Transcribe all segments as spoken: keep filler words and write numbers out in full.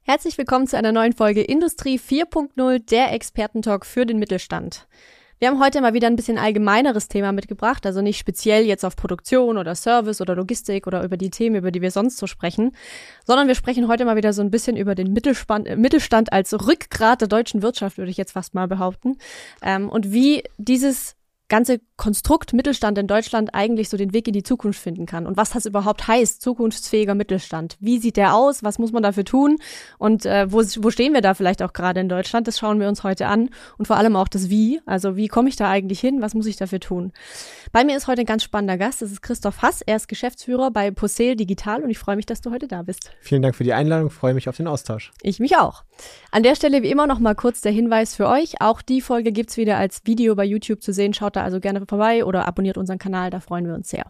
Herzlich willkommen zu einer neuen Folge Industrie vier Punkt null, der Expertentalk für den Mittelstand. Wir haben heute mal wieder ein bisschen allgemeineres Thema mitgebracht, also nicht speziell jetzt auf Produktion oder Service oder Logistik oder über die Themen, über die wir sonst so sprechen, sondern wir sprechen heute mal wieder so ein bisschen über den Mittelstand, äh, Mittelstand als Rückgrat der deutschen Wirtschaft, würde ich jetzt fast mal behaupten, ähm, und wie dieses ganze Konstrukt Mittelstand in Deutschland eigentlich so den Weg in die Zukunft finden kann und was das überhaupt heißt, zukunftsfähiger Mittelstand. Wie sieht der aus? Was muss man dafür tun? Und äh, wo, wo stehen wir da vielleicht auch gerade in Deutschland? Das schauen wir uns heute an und vor allem auch das Wie. Also wie komme ich da eigentlich hin? Was muss ich dafür tun? Bei mir ist heute ein ganz spannender Gast. Das ist Christoph Hass. Er ist Geschäftsführer bei Possel Digital und ich freue mich, dass du heute da bist. Vielen Dank für die Einladung. Freue mich auf den Austausch. Ich mich auch. An der Stelle wie immer noch mal kurz der Hinweis für euch. Auch die Folge gibt's wieder als Video bei YouTube zu sehen. Schaut da also gerne vorbei oder abonniert unseren Kanal, da freuen wir uns sehr.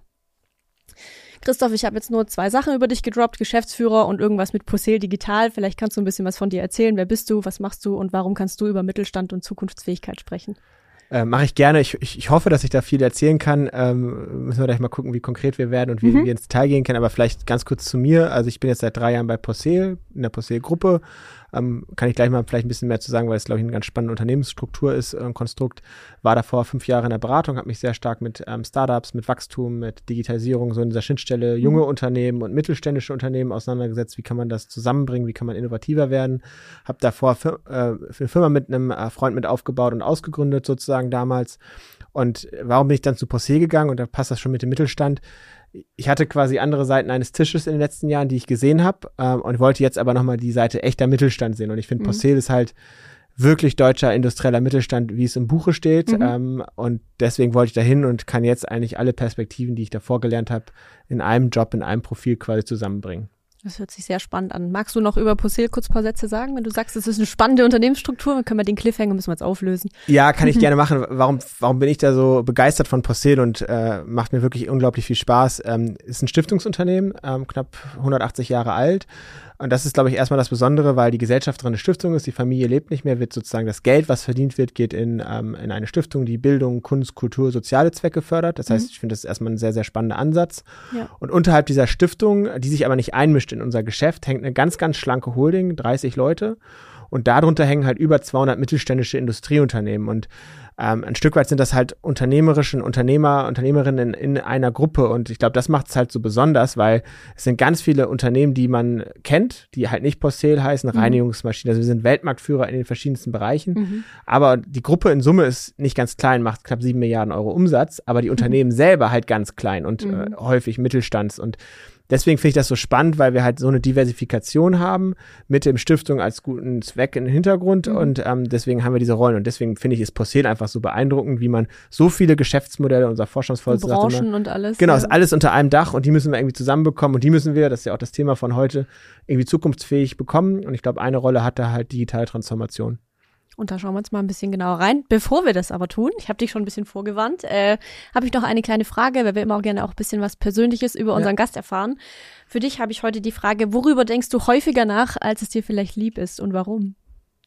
Christoph, ich habe jetzt nur zwei Sachen über dich gedroppt, Geschäftsführer und irgendwas mit Possel Digital. Vielleicht kannst du ein bisschen was von dir erzählen. Wer bist du, was machst du und warum kannst du über Mittelstand und Zukunftsfähigkeit sprechen? Äh, Mache ich gerne. Ich, ich, ich hoffe, dass ich da viel erzählen kann. Ähm, müssen wir gleich mal gucken, wie konkret wir werden und wie mhm. wir ins Detail gehen können. Aber vielleicht ganz kurz zu mir. Also ich bin jetzt seit drei Jahren bei Possel, in der Possel-Gruppe. Ähm, kann ich gleich mal vielleicht ein bisschen mehr zu sagen, weil es, glaube ich, eine ganz spannende Unternehmensstruktur ist, ein Konstrukt. War davor fünf Jahre in der Beratung, habe mich sehr stark mit ähm, Startups, mit Wachstum, mit Digitalisierung, so in dieser Schnittstelle junge mhm. Unternehmen und mittelständische Unternehmen auseinandergesetzt. Wie kann man das zusammenbringen? Wie kann man innovativer werden? Habe davor für, äh, für eine Firma mit einem äh, Freund mit aufgebaut und ausgegründet sozusagen damals. Und warum bin ich dann zu Possel gegangen? Und da passt das schon mit dem Mittelstand. Ich hatte quasi andere Seiten eines Tisches in den letzten Jahren, die ich gesehen habe ähm, und wollte jetzt aber nochmal die Seite echter Mittelstand sehen. Und ich finde, mhm. Possel ist halt wirklich deutscher industrieller Mittelstand, wie es im Buche steht. Mhm. Ähm, und deswegen wollte ich dahin und kann jetzt eigentlich alle Perspektiven, die ich davor gelernt habe, in einem Job, in einem Profil quasi zusammenbringen. Das hört sich sehr spannend an. Magst du noch über Possel kurz ein paar Sätze sagen? Wenn du sagst, es ist eine spannende Unternehmensstruktur, dann können wir den Cliffhanger müssen wir jetzt auflösen. Ja, kann ich gerne machen. Warum, warum bin ich da so begeistert von Possel und äh, macht mir wirklich unglaublich viel Spaß? Ähm, ist ein Stiftungsunternehmen, ähm, knapp hundertachtzig Jahre alt. Und das ist, glaube ich, erstmal das Besondere, weil die Gesellschafterin eine Stiftung ist, die Familie lebt nicht mehr, wird sozusagen das Geld, was verdient wird, geht in, ähm, in eine Stiftung, die Bildung, Kunst, Kultur, soziale Zwecke fördert. Das heißt, mhm. ich finde, das ist erstmal ein sehr, sehr spannender Ansatz. Ja. Und unterhalb dieser Stiftung, die sich aber nicht einmischt in unser Geschäft, hängt eine ganz, ganz schlanke Holding, dreißig Leute. Und darunter hängen halt über zweihundert mittelständische Industrieunternehmen. Und ähm, ein Stück weit sind das halt unternehmerische Unternehmer, Unternehmerinnen in, in einer Gruppe. Und ich glaube, das macht es halt so besonders, weil es sind ganz viele Unternehmen, die man kennt, die halt nicht Possel heißen, mhm. Reinigungsmaschinen. Also wir sind Weltmarktführer in den verschiedensten Bereichen. Mhm. Aber die Gruppe in Summe ist nicht ganz klein, macht knapp sieben Milliarden Euro Umsatz. Aber die Unternehmen mhm. selber halt ganz klein und mhm. äh, häufig Mittelstands. Und deswegen finde ich das so spannend, weil wir halt so eine Diversifikation haben mit dem Stiftung als guten Zweck im Hintergrund mhm. und ähm, deswegen haben wir diese Rollen und deswegen finde ich, ist Possel einfach so beeindruckend, wie man so viele Geschäftsmodelle, unser Vorstandsvorsitzender Branchen sagt immer, und alles. Genau, ja. ist alles unter einem Dach und die müssen wir irgendwie zusammenbekommen und die müssen wir, das ist ja auch das Thema von heute, irgendwie zukunftsfähig bekommen und ich glaube, eine Rolle hat da halt digitale Transformation. Und da schauen wir uns mal ein bisschen genauer rein. Bevor wir das aber tun, ich habe dich schon ein bisschen vorgewarnt, äh, habe ich noch eine kleine Frage, weil wir immer auch gerne auch ein bisschen was Persönliches über unseren ja. Gast erfahren. Für dich habe ich heute die Frage, worüber denkst du häufiger nach, als es dir vielleicht lieb ist und warum?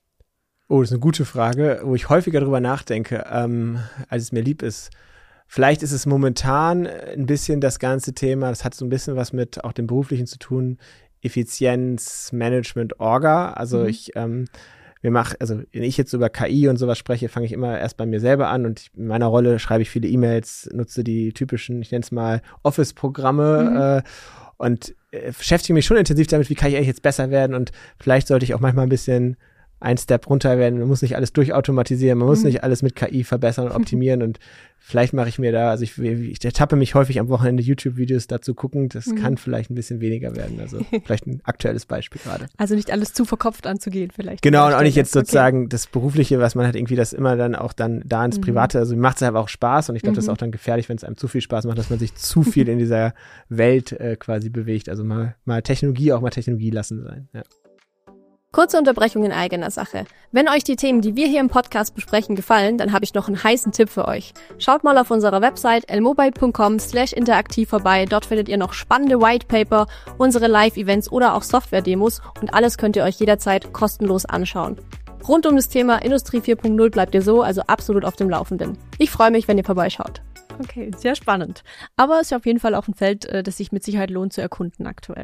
Oh, das ist eine gute Frage, wo ich häufiger drüber nachdenke, ähm, als es mir lieb ist. Vielleicht ist es momentan ein bisschen das ganze Thema, das hat so ein bisschen was mit auch dem Beruflichen zu tun, Effizienz, Management, Orga. Also mhm. ich ähm, Wir machen, also wenn ich jetzt über K I und sowas spreche, fange ich immer erst bei mir selber an und ich, in meiner Rolle schreibe ich viele E-Mails, nutze die typischen, ich nenne es mal Office-Programme mhm. äh, und äh, beschäftige mich schon intensiv damit, wie kann ich eigentlich jetzt besser werden und vielleicht sollte ich auch manchmal ein bisschen ein Step runter werden. Man muss nicht alles durchautomatisieren, man muss mhm. nicht alles mit K I verbessern und optimieren und vielleicht mache ich mir da, also ich, ich ertappe mich häufig am Wochenende YouTube-Videos dazu gucken, das mhm. kann vielleicht ein bisschen weniger werden, also vielleicht ein aktuelles Beispiel gerade. Also nicht alles zu verkopft anzugehen vielleicht. Genau, und auch nicht jetzt sozusagen okay. das Berufliche, was man hat irgendwie das immer dann auch dann da ins Private, also macht es aber auch Spaß und ich glaube, mhm. das ist auch dann gefährlich, wenn es einem zu viel Spaß macht, dass man sich zu viel in dieser Welt äh, quasi bewegt, also mal, mal Technologie auch mal Technologie lassen sein, ja. Kurze Unterbrechung in eigener Sache. Wenn euch die Themen, die wir hier im Podcast besprechen, gefallen, dann habe ich noch einen heißen Tipp für euch. Schaut mal auf unserer Website elmobile.com slash interaktiv vorbei. Dort findet ihr noch spannende Whitepaper, unsere Live-Events oder auch Software-Demos und alles könnt ihr euch jederzeit kostenlos anschauen. Rund um das Thema Industrie vier Punkt null bleibt ihr so, also absolut auf dem Laufenden. Ich freue mich, wenn ihr vorbeischaut. Okay, sehr spannend. Aber es ist auf jeden Fall auch ein Feld, das sich mit Sicherheit lohnt zu erkunden aktuell.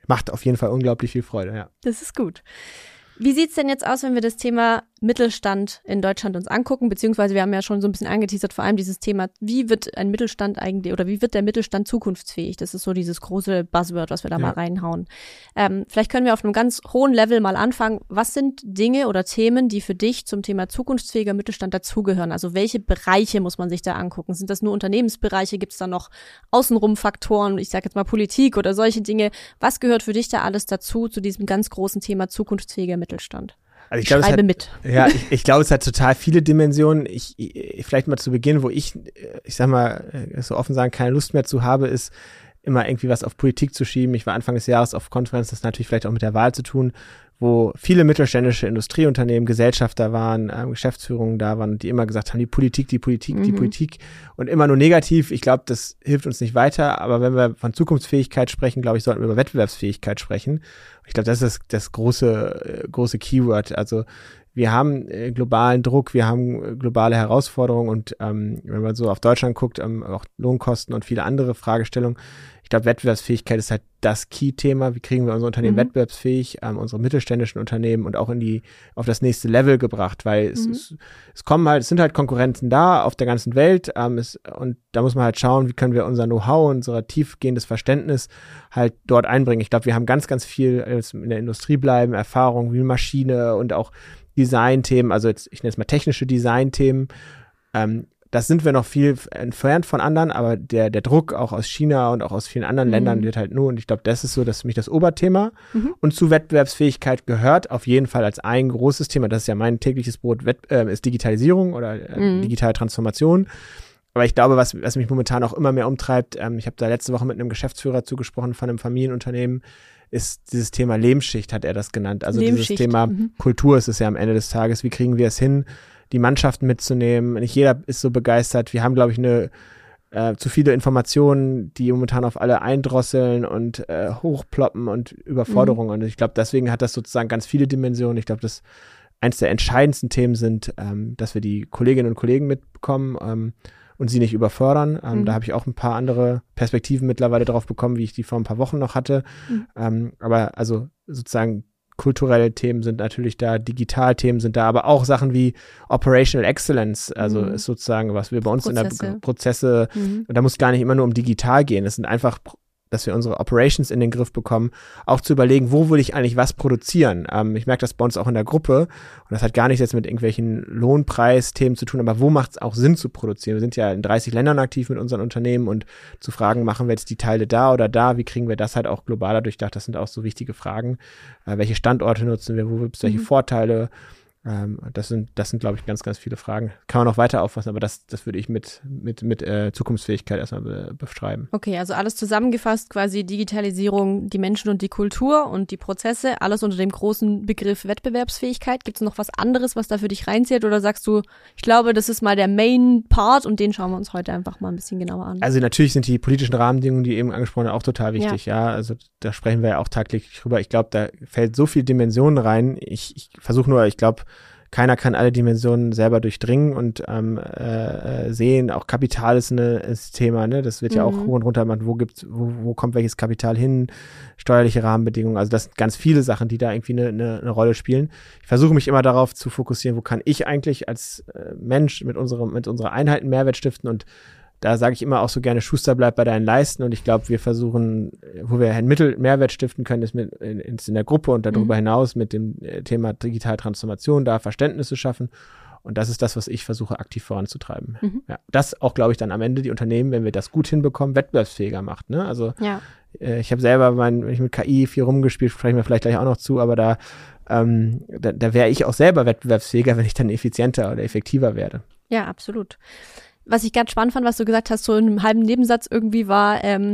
macht auf jeden Fall unglaublich viel Freude, ja. Das ist gut. Wie sieht's denn jetzt aus, wenn wir das Thema Mittelstand in Deutschland uns angucken, beziehungsweise wir haben ja schon so ein bisschen angeteasert, vor allem dieses Thema, wie wird ein Mittelstand eigentlich oder wie wird der Mittelstand zukunftsfähig? Das ist so dieses große Buzzword, was wir da ja. mal reinhauen. Ähm, vielleicht können wir auf einem ganz hohen Level mal anfangen. Was sind Dinge oder Themen, die für dich zum Thema zukunftsfähiger Mittelstand dazugehören? Also welche Bereiche muss man sich da angucken? Sind das nur Unternehmensbereiche? Gibt es da noch außenrum Faktoren? Ich sage jetzt mal Politik oder solche Dinge. Was gehört für dich da alles dazu, zu diesem ganz großen Thema zukunftsfähiger Mittelstand? Also ich glaube, Schreibe es hat, mit. Ja, ich, ich glaube, es hat total viele Dimensionen. Ich, ich vielleicht mal zu Beginn, wo ich, ich sag mal, so offen sagen, keine Lust mehr zu habe, ist immer irgendwie was auf Politik zu schieben. Ich war Anfang des Jahres auf Konferenz, das hat natürlich vielleicht auch mit der Wahl zu tun, wo viele mittelständische Industrieunternehmen, Gesellschafter waren, ähm, Geschäftsführungen da waren, die immer gesagt haben, die Politik, die Politik, mhm. die Politik und immer nur negativ. Ich glaube, das hilft uns nicht weiter, aber wenn wir von Zukunftsfähigkeit sprechen, glaube ich, sollten wir über Wettbewerbsfähigkeit sprechen. Ich glaube, das ist das große, große Keyword. Also wir haben äh, globalen Druck, wir haben äh, globale Herausforderungen und ähm, wenn man so auf Deutschland guckt, ähm, auch Lohnkosten und viele andere Fragestellungen. Ich glaube, Wettbewerbsfähigkeit ist halt das Key-Thema. Wie kriegen wir unser Unternehmen mhm. wettbewerbsfähig, ähm, unsere mittelständischen Unternehmen und auch in die auf das nächste Level gebracht, weil es, mhm. es, es kommen halt, es sind halt Konkurrenten da auf der ganzen Welt ähm, es, und da muss man halt schauen, wie können wir unser Know-how, unser tiefgehendes Verständnis halt dort einbringen. Ich glaube, wir haben ganz, ganz viel jetzt in der Industrie bleiben, Erfahrung wie Maschine und auch Design-Themen, also jetzt, ich nenne es mal technische Design-Themen. Ähm, das sind wir noch viel entfernt von anderen, aber der der Druck auch aus China und auch aus vielen anderen mhm. Ländern wird halt nur, und ich glaube, das ist so, das ist für mich das Oberthema. Mhm. Und zu Wettbewerbsfähigkeit gehört auf jeden Fall als ein großes Thema, das ist ja mein tägliches Brot, Wett, äh, ist Digitalisierung oder äh, mhm. digitale Transformation. Aber ich glaube, was, was mich momentan auch immer mehr umtreibt, ähm, ich habe da letzte Woche mit einem Geschäftsführer zugesprochen von einem Familienunternehmen, ist dieses Thema Lebensschicht, hat er das genannt. Also dieses Thema mhm. Kultur ist es ja am Ende des Tages. Wie kriegen wir es hin, die Mannschaften mitzunehmen? Nicht jeder ist so begeistert. Wir haben, glaube ich, eine äh, zu viele Informationen, die momentan auf alle eindrosseln und äh, hochploppen und Überforderungen. Mhm. Und ich glaube, deswegen hat das sozusagen ganz viele Dimensionen. Ich glaube, dass eins der entscheidendsten Themen sind, ähm, dass wir die Kolleginnen und Kollegen mitbekommen, ähm, und sie nicht überfördern. Ähm, mhm. Da habe ich auch ein paar andere Perspektiven mittlerweile drauf bekommen, wie ich die vor ein paar Wochen noch hatte. Mhm. Ähm, aber also sozusagen kulturelle Themen sind natürlich da, Digitalthemen sind da, aber auch Sachen wie Operational Excellence, also mhm. ist sozusagen, was wir bei uns Prozesse. in der Prozesse, mhm. und da muss gar nicht immer nur um digital gehen, es sind einfach dass wir unsere Operations in den Griff bekommen, auch zu überlegen, wo will ich eigentlich was produzieren. Ähm, ich merke das bei uns auch in der Gruppe und das hat gar nichts jetzt mit irgendwelchen Lohnpreisthemen zu tun, aber wo macht es auch Sinn zu produzieren? Wir sind ja in dreißig Ländern aktiv mit unseren Unternehmen und zu fragen, machen wir jetzt die Teile da oder da, wie kriegen wir das halt auch globaler durchdacht? Das sind auch so wichtige Fragen. Äh, welche Standorte nutzen wir, wo gibt es welche mhm. Vorteile? Ähm, das sind, das sind, glaube ich, ganz, ganz viele Fragen. Kann man noch weiter auffassen, aber das, das würde ich mit, mit, mit äh, Zukunftsfähigkeit erstmal be- beschreiben. Okay, also alles zusammengefasst, quasi Digitalisierung, die Menschen und die Kultur und die Prozesse, alles unter dem großen Begriff Wettbewerbsfähigkeit. Gibt es noch was anderes, was da für dich reinzählt, oder sagst du, ich glaube, das ist mal der Main Part und den schauen wir uns heute einfach mal ein bisschen genauer an? Also natürlich sind die politischen Rahmenbedingungen, die eben angesprochen haben, auch total wichtig, ja. ja. Also da sprechen wir ja auch tagtäglich drüber. Ich glaube, da fällt so viel Dimensionen rein. Ich, ich versuche nur, ich glaube, keiner kann alle Dimensionen selber durchdringen und ähm, äh, sehen. Auch Kapital ist ein Thema, ne? Das wird ja auch mhm. hoch und runter gemacht. Wo gibt's, wo, wo kommt welches Kapital hin? Steuerliche Rahmenbedingungen. Also das sind ganz viele Sachen, die da irgendwie eine, eine, eine Rolle spielen. Ich versuche mich immer darauf zu fokussieren, wo kann ich eigentlich als äh, Mensch mit unserem, mit unserer Einheit einen Mehrwert stiften, und da sage ich immer auch so gerne, Schuster, bleib bei deinen Leisten, und ich glaube, wir versuchen, wo wir einen Mittel Mehrwert stiften können, ist mit, in, in der Gruppe und darüber mhm. hinaus mit dem Thema digitale Transformation, da Verständnis zu schaffen, und das ist das, was ich versuche aktiv voranzutreiben. Mhm. Ja, das auch, glaube ich, dann am Ende die Unternehmen, wenn wir das gut hinbekommen, wettbewerbsfähiger macht, ne? Also ja. äh, ich habe selber, mein, wenn ich mit K I viel rumgespielt, sprechen wir vielleicht gleich auch noch zu, aber da, ähm, da, da wäre ich auch selber wettbewerbsfähiger, wenn ich dann effizienter oder effektiver werde. Ja, absolut. Was ich ganz spannend fand, was du gesagt hast, so in einem halben Nebensatz irgendwie war, ähm,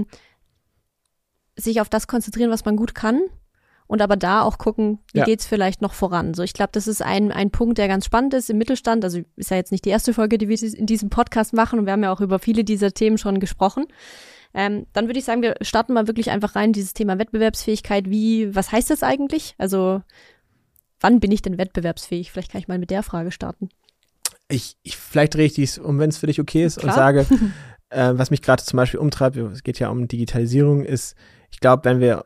sich auf das konzentrieren, was man gut kann, und aber da auch gucken, wie ja. geht's vielleicht noch voran. So, ich glaube, das ist ein ein Punkt, der ganz spannend ist im Mittelstand. Also ist ja jetzt nicht die erste Folge, die wir in diesem Podcast machen, und wir haben ja auch über viele dieser Themen schon gesprochen. Ähm, dann würde ich sagen, wir starten mal wirklich einfach rein, dieses Thema Wettbewerbsfähigkeit. Wie, was heißt das eigentlich? Also wann bin ich denn wettbewerbsfähig? Vielleicht kann ich mal mit der Frage starten. Ich, ich vielleicht drehe ich dies um, wenn es für dich okay ist, Klar. und sage, äh, was mich gerade zum Beispiel umtreibt, es geht ja um Digitalisierung, ist, ich glaube, wenn wir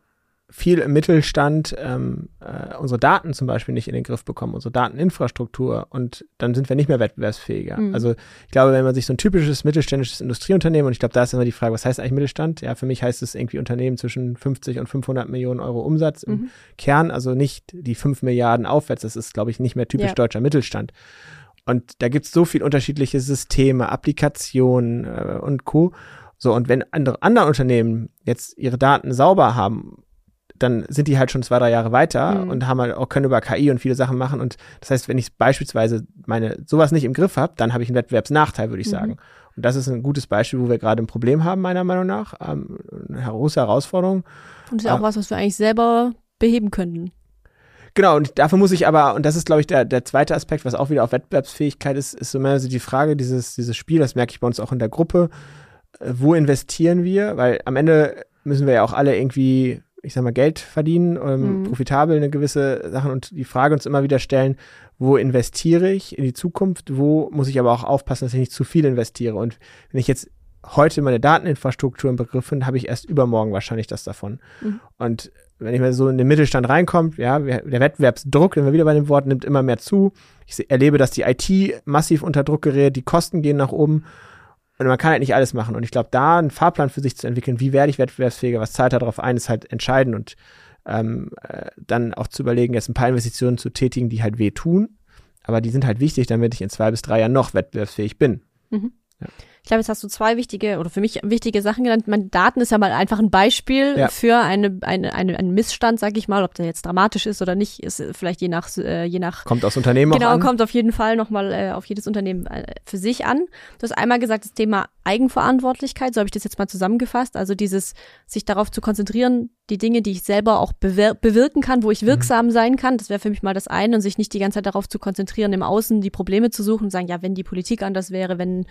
viel im Mittelstand ähm, äh, unsere Daten zum Beispiel nicht in den Griff bekommen, unsere Dateninfrastruktur, und dann sind wir nicht mehr wettbewerbsfähiger. Mhm. Also ich glaube, wenn man sich so ein typisches mittelständisches Industrieunternehmen, und ich glaube, da ist immer die Frage, was heißt eigentlich Mittelstand? Ja, für mich heißt es irgendwie Unternehmen zwischen fünfzig und fünfhundert Millionen Euro Umsatz im mhm. Kern, also nicht die fünf Milliarden aufwärts, das ist, glaube ich, nicht mehr typisch ja. deutscher Mittelstand. Und da gibt es so viel unterschiedliche Systeme, Applikationen äh, und Co. So, und wenn andere, andere Unternehmen jetzt ihre Daten sauber haben, dann sind die halt schon zwei, drei Jahre weiter mhm. und haben halt auch, können über K I und viele Sachen machen. Und das heißt, wenn ich beispielsweise meine sowas nicht im Griff habe, dann habe ich einen Wettbewerbsnachteil, würde ich mhm. sagen. Und das ist ein gutes Beispiel, wo wir gerade ein Problem haben, meiner Meinung nach. Ähm, eine große Herausforderung. Und das ist ja auch was, was wir eigentlich selber beheben könnten. Genau, und dafür muss ich aber, und das ist, glaube ich, der, der zweite Aspekt, was auch wieder auf Wettbewerbsfähigkeit ist, ist so mehr so die Frage, dieses, dieses Spiel, das merke ich bei uns auch in der Gruppe, äh, wo investieren wir? Weil am Ende müssen wir ja auch alle irgendwie, ich sag mal, Geld verdienen, ähm, mhm. profitabel eine gewisse Sachen, und die Frage uns immer wieder stellen, wo investiere ich in die Zukunft, wo muss ich aber auch aufpassen, dass ich nicht zu viel investiere. Und wenn ich jetzt heute meine Dateninfrastruktur im Begriff bin, habe ich erst übermorgen wahrscheinlich das davon. Mhm. Und wenn ich mal so in den Mittelstand reinkomme, ja, der Wettbewerbsdruck, wenn wir wieder bei dem Wort, nimmt immer mehr zu. Ich erlebe, dass die I T massiv unter Druck gerät, die Kosten gehen nach oben. Und man kann halt nicht alles machen. Und ich glaube, da einen Fahrplan für sich zu entwickeln, wie werde ich wettbewerbsfähiger, was zahlt da drauf ein, ist halt entscheidend. Und ähm, äh, dann auch zu überlegen, jetzt ein paar Investitionen zu tätigen, die halt wehtun. Aber die sind halt wichtig, damit ich in zwei bis drei Jahren noch wettbewerbsfähig bin. Mhm. Ja. Ich glaube, jetzt hast du zwei wichtige oder für mich wichtige Sachen genannt. Meine Daten ist ja mal einfach ein Beispiel ja. für eine, eine, eine, einen Missstand, sag ich mal, ob der jetzt dramatisch ist oder nicht, ist vielleicht je nach, äh, je nach. Kommt aus Unternehmen genau, auch an. Genau, kommt auf jeden Fall nochmal äh, auf jedes Unternehmen äh, für sich an. Du hast einmal gesagt, das Thema Eigenverantwortlichkeit, so habe ich das jetzt mal zusammengefasst. Also dieses, sich darauf zu konzentrieren, die Dinge, die ich selber auch bewir- bewirken kann, wo ich wirksam mhm. sein kann, das wäre für mich mal das eine, und sich nicht die ganze Zeit darauf zu konzentrieren, im Außen die Probleme zu suchen und sagen, ja, wenn die Politik anders wäre, wenn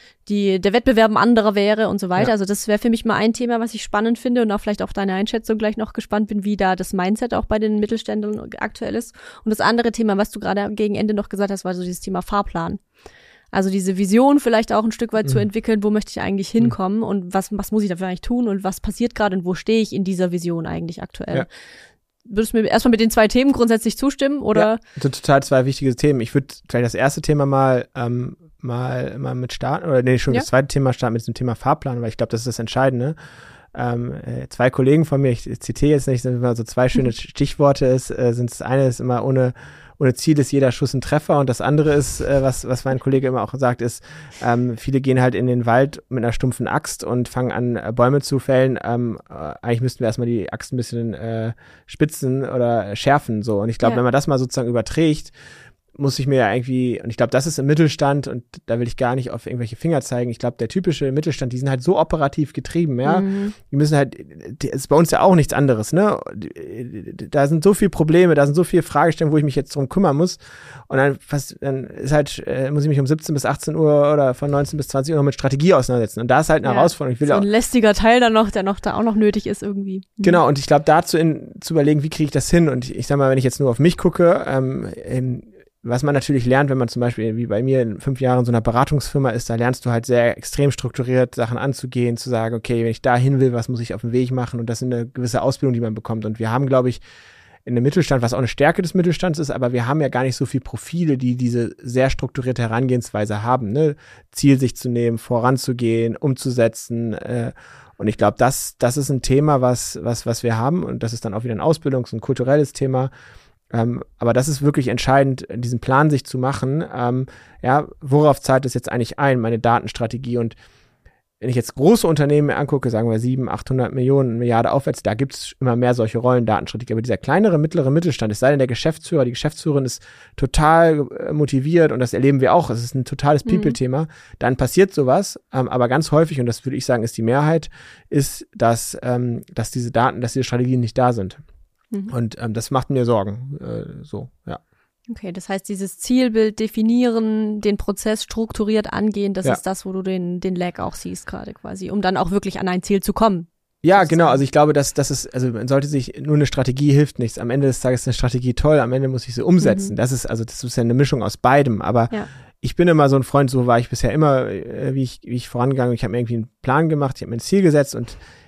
die der Wettbewerb ein anderer wäre und so weiter. Ja. Also das wäre für mich mal ein Thema, was ich spannend finde, und auch vielleicht auf deine Einschätzung gleich noch gespannt bin, wie da das Mindset auch bei den Mittelständlern aktuell ist. Und das andere Thema, was du gerade gegen Ende noch gesagt hast, war so dieses Thema Fahrplan. Also diese Vision vielleicht auch ein Stück weit mhm. zu entwickeln, wo möchte ich eigentlich hinkommen mhm. und was was muss ich dafür eigentlich tun und was passiert gerade und wo stehe ich in dieser Vision eigentlich aktuell. Ja. Würdest du mir erstmal mit den zwei Themen grundsätzlich zustimmen, oder? Ja, das sind total zwei wichtige Themen. Ich würde vielleicht das erste Thema mal ähm, mal mal mit starten, oder nee, schon ja. das zweite Thema starten mit dem Thema Fahrplan, weil ich glaube, das ist das Entscheidende. Ähm, äh, zwei Kollegen von mir, ich zitiere jetzt nicht, sind immer so zwei schöne Stichworte ist, äh, sind das eine ist immer ohne ohne Ziel ist jeder Schuss ein Treffer, und das andere ist, äh, was was mein Kollege immer auch sagt, ist, ähm, viele gehen halt in den Wald mit einer stumpfen Axt und fangen an, äh, Bäume zu fällen. Ähm, äh, eigentlich müssten wir erstmal die Axt ein bisschen äh, spitzen oder schärfen, so. Und ich glaube, ja. wenn man das mal sozusagen überträgt, muss ich mir ja irgendwie, und ich glaube, das ist im Mittelstand, und da will ich gar nicht auf irgendwelche Finger zeigen, ich glaube, der typische Mittelstand, die sind halt so operativ getrieben, ja, mhm. die müssen halt, das ist bei uns ja auch nichts anderes, ne, da sind so viele Probleme, da sind so viele Fragestellungen, wo ich mich jetzt drum kümmern muss, und dann, fast, dann ist halt, äh, muss ich mich um siebzehn bis achtzehn Uhr oder von neunzehn bis zwanzig Uhr noch mit Strategie auseinandersetzen, und da ist halt eine ja, Herausforderung. Ich will so ein auch, lästiger Teil dann noch, der noch da auch noch nötig ist irgendwie. Genau, und ich glaube, dazu in, zu überlegen, wie kriege ich das hin, und ich, ich sag mal, wenn ich jetzt nur auf mich gucke, ähm, ähm was man natürlich lernt, wenn man zum Beispiel wie bei mir in fünf Jahren in so einer Beratungsfirma ist, da lernst du halt sehr extrem strukturiert Sachen anzugehen, zu sagen, okay, wenn ich da hin will, was muss ich auf dem Weg machen, und das ist eine gewisse Ausbildung, die man bekommt, und wir haben, glaube ich, in dem Mittelstand, was auch eine Stärke des Mittelstands ist, aber wir haben ja gar nicht so viele Profile, die diese sehr strukturierte Herangehensweise haben, ne? Ziel sich zu nehmen, voranzugehen, umzusetzen, äh, und ich glaube, das, das ist ein Thema, was, was, was wir haben, und das ist dann auch wieder ein Ausbildungs- und kulturelles Thema. Ähm, aber das ist wirklich entscheidend, diesen Plan sich zu machen. Ähm, ja, worauf zahlt es jetzt eigentlich ein, meine Datenstrategie? Und wenn ich jetzt große Unternehmen mir angucke, sagen wir sieben, achthundert Millionen, Milliarden aufwärts, da gibt es immer mehr solche Rollen, Datenstrategie. Aber dieser kleinere, mittlere Mittelstand, es sei denn der Geschäftsführer, die Geschäftsführerin ist total äh, motiviert, und das erleben wir auch, es ist ein totales People-Thema, mhm. dann passiert sowas. Ähm, aber ganz häufig, und das würde ich sagen, ist die Mehrheit, ist, dass, ähm, dass diese Daten, dass diese Strategien nicht da sind. Mhm. Und ähm, das macht mir Sorgen, äh, so, ja. Okay, das heißt, dieses Zielbild definieren, den Prozess strukturiert angehen, das ja. ist das, wo du den den Lag auch siehst gerade quasi, um dann auch wirklich an ein Ziel zu kommen. Ja, genau, also ich glaube, dass das ist, also man sollte sich, nur eine Strategie hilft nichts. Am Ende des Tages ist eine Strategie toll, am Ende muss ich sie umsetzen. Mhm. Das ist, also das ist ja eine Mischung aus beidem, aber ja. ich bin immer so ein Freund, so war ich bisher immer, äh, wie ich wie ich vorangegangen, ich habe mir irgendwie einen Plan gemacht, ich habe mir ein Ziel gesetzt, und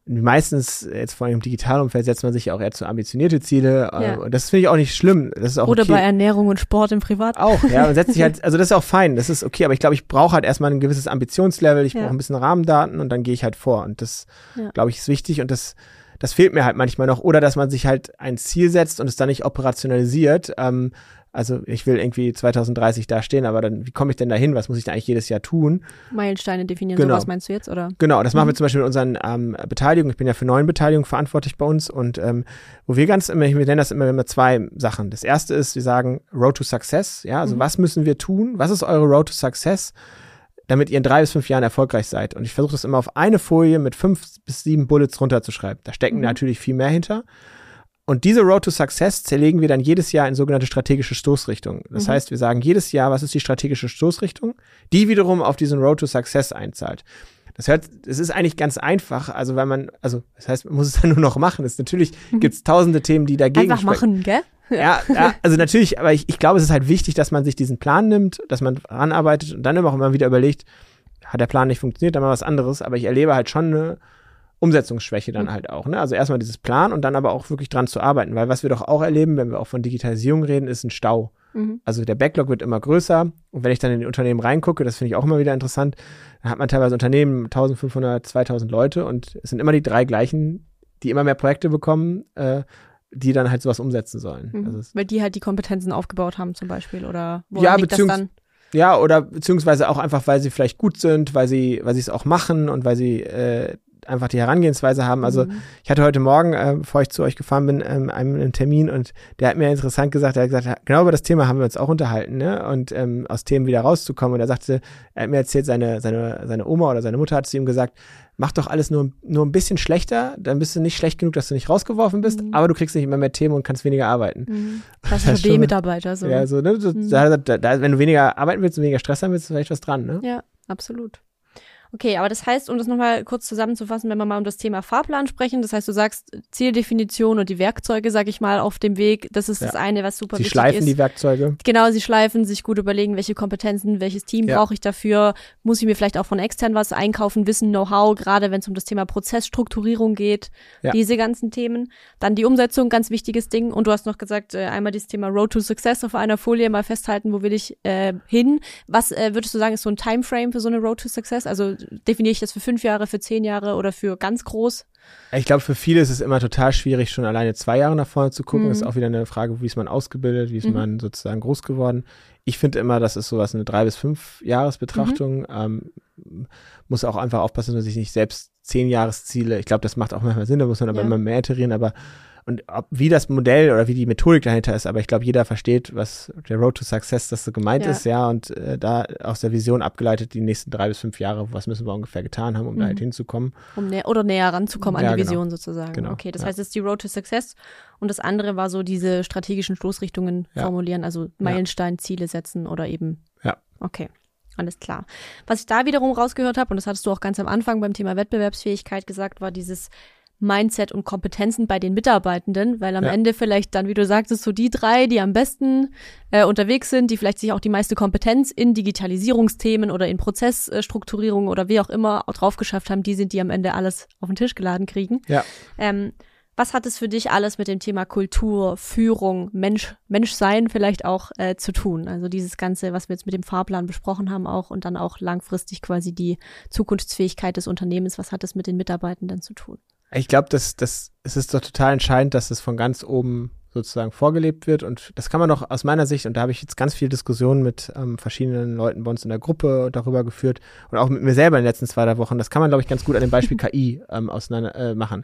meistens, jetzt vor allem im digitalen Umfeld, setzt man sich ja auch eher zu ambitionierte Ziele. Ja. Und das finde ich auch nicht schlimm. Das ist auch Oder okay. bei Ernährung und Sport im Privat. Auch, ja. Man setzt sich halt, also das ist auch fein, das ist okay. Aber ich glaube, ich brauche halt erstmal ein gewisses Ambitionslevel. Ich Ja. brauche ein bisschen Rahmendaten und dann gehe ich halt vor. Und das, Ja. glaube ich, ist wichtig. Und das, das fehlt mir halt manchmal noch. Oder dass man sich halt ein Ziel setzt und es dann nicht operationalisiert. Ähm, Also ich will irgendwie zwanzig dreißig da stehen, aber dann, wie komme ich denn da hin? Was muss ich da eigentlich jedes Jahr tun? Meilensteine definieren, Genau. sowas meinst du jetzt, oder? Genau, das machen Mhm. wir zum Beispiel mit unseren ähm, Beteiligungen. Ich bin ja für neuen Beteiligungen verantwortlich bei uns und ähm, wo wir ganz immer, wir nennen das immer, immer zwei Sachen. Das erste ist, wir sagen Road to Success, ja, also Mhm. was müssen wir tun? Was ist eure Road to Success, damit ihr in drei bis fünf Jahren erfolgreich seid? Und ich versuche das immer auf eine Folie mit fünf bis sieben Bullets runterzuschreiben. Da stecken Mhm. natürlich viel mehr hinter. Und diese Road to Success zerlegen wir dann jedes Jahr in sogenannte strategische Stoßrichtungen. Das Mhm. heißt, wir sagen jedes Jahr, was ist die strategische Stoßrichtung, die wiederum auf diesen Road to Success einzahlt. Das hört, es ist eigentlich ganz einfach, also weil man, also das heißt, man muss es dann nur noch machen. Es natürlich Mhm. gibt es tausende Themen, die dagegen Einfach sprechen. machen, gell? Ja, ja, also natürlich, aber ich, ich glaube, es ist halt wichtig, dass man sich diesen Plan nimmt, dass man ranarbeitet und dann immer auch immer wieder überlegt, hat der Plan nicht funktioniert, dann mal was anderes. Aber ich erlebe halt schon eine Umsetzungsschwäche dann Mhm. halt auch. Ne? Also erstmal dieses Plan und dann aber auch wirklich dran zu arbeiten. Weil was wir doch auch erleben, wenn wir auch von Digitalisierung reden, ist ein Stau. Mhm. Also der Backlog wird immer größer. Und wenn ich dann in die Unternehmen reingucke, das finde ich auch immer wieder interessant, dann hat man teilweise Unternehmen eintausendfünfhundert, zweitausend Leute und es sind immer die drei gleichen, die immer mehr Projekte bekommen, äh, die dann halt sowas umsetzen sollen. Mhm. Also es, Weil die halt die Kompetenzen aufgebaut haben zum Beispiel, oder woran Ja, liegt das beziehungs- dann? ja, oder beziehungsweise auch einfach, weil sie vielleicht gut sind, weil sie, weil sie es auch machen und weil sie äh, einfach die Herangehensweise haben. Also Mhm. ich hatte heute Morgen, äh, bevor ich zu euch gefahren bin, ähm, einen, einen Termin und der hat mir interessant gesagt, er hat gesagt, genau über das Thema haben wir uns auch unterhalten, ne? Und ähm, aus Themen wieder rauszukommen. Und er sagte, er hat mir erzählt, seine, seine, seine Oma oder seine Mutter hat zu ihm gesagt, mach doch alles nur, nur ein bisschen schlechter, dann bist du nicht schlecht genug, dass du nicht rausgeworfen bist, Mhm. aber du kriegst nicht immer mehr Themen und kannst weniger arbeiten. Mhm. Das Klassischer ist schon- B-Mitarbeiter, so. Ja, so, ne? So, Mhm. da, da, da, wenn du weniger arbeiten willst und weniger Stress haben willst, ist vielleicht was dran, ne? Ja, absolut. Okay, aber das heißt, um das nochmal kurz zusammenzufassen, wenn wir mal um das Thema Fahrplan sprechen, das heißt, du sagst Zieldefinition und die Werkzeuge, sag ich mal, auf dem Weg, das ist Ja. das eine, was super Sie wichtig schleifen ist. die Werkzeuge. Genau, sie schleifen, sich gut überlegen, welche Kompetenzen, welches Team Ja. brauche ich dafür, muss ich mir vielleicht auch von extern was einkaufen, Wissen, Know-how, gerade wenn es um das Thema Prozessstrukturierung geht, Ja. diese ganzen Themen. Dann die Umsetzung, ganz wichtiges Ding. Und du hast noch gesagt, äh, einmal dieses Thema Road to Success auf einer Folie mal festhalten, wo will ich äh, hin. Was äh, würdest du sagen, ist so ein Timeframe für so eine Road to Success? Also definiere ich das für fünf Jahre, für zehn Jahre oder für ganz groß? Ich glaube, für viele ist es immer total schwierig, schon alleine zwei Jahre nach vorne zu gucken. Mhm. Das ist auch wieder eine Frage, wie ist man ausgebildet, wie ist Mhm. man sozusagen groß geworden. Ich finde immer, das ist sowas, eine drei bis fünf Jahresbetrachtung. Mhm. Ähm, muss auch einfach aufpassen, dass ich nicht selbst zehn Jahresziele, ich glaube, das macht auch manchmal Sinn, da muss man aber Ja. immer mehr iterieren, aber und ob, wie das Modell oder wie die Methodik dahinter ist, aber ich glaube, jeder versteht, was der Road to Success, das so gemeint Ja. ist, ja, und äh, da aus der Vision abgeleitet, die nächsten drei bis fünf Jahre, was müssen wir ungefähr getan haben, um Mhm. da halt hinzukommen. Um nä oder näher ranzukommen Ja, an die genau. Vision sozusagen. Genau, Okay, das ja. heißt, es ist die Road to Success. Und das andere war so diese strategischen Stoßrichtungen Ja. formulieren, also Meilenstein-Ziele setzen oder eben. Ja. Okay, alles klar. Was ich da wiederum rausgehört habe, und das hattest du auch ganz am Anfang beim Thema Wettbewerbsfähigkeit gesagt, war dieses Mindset und Kompetenzen bei den Mitarbeitenden, weil am Ja. Ende vielleicht dann, wie du sagtest, so die drei, die am besten äh, unterwegs sind, die vielleicht sich auch die meiste Kompetenz in Digitalisierungsthemen oder in Prozessstrukturierung oder wie auch immer auch drauf geschafft haben, die sind, die am Ende alles auf den Tisch geladen kriegen. Ja. Ähm, was hat es für dich alles mit dem Thema Kultur, Führung, Mensch, Menschsein vielleicht auch äh, zu tun? Also dieses Ganze, was wir jetzt mit dem Fahrplan besprochen haben auch und dann auch langfristig quasi die Zukunftsfähigkeit des Unternehmens, was hat es mit den Mitarbeitenden zu tun? Ich glaube, dass das, es ist doch total entscheidend, dass es von ganz oben sozusagen vorgelebt wird und das kann man doch aus meiner Sicht, und da habe ich jetzt ganz viele Diskussionen mit ähm, verschiedenen Leuten bei uns in der Gruppe darüber geführt und auch mit mir selber in den letzten zwei, drei Wochen, das kann man, glaube ich, ganz gut an dem Beispiel K I ähm, auseinander äh, machen.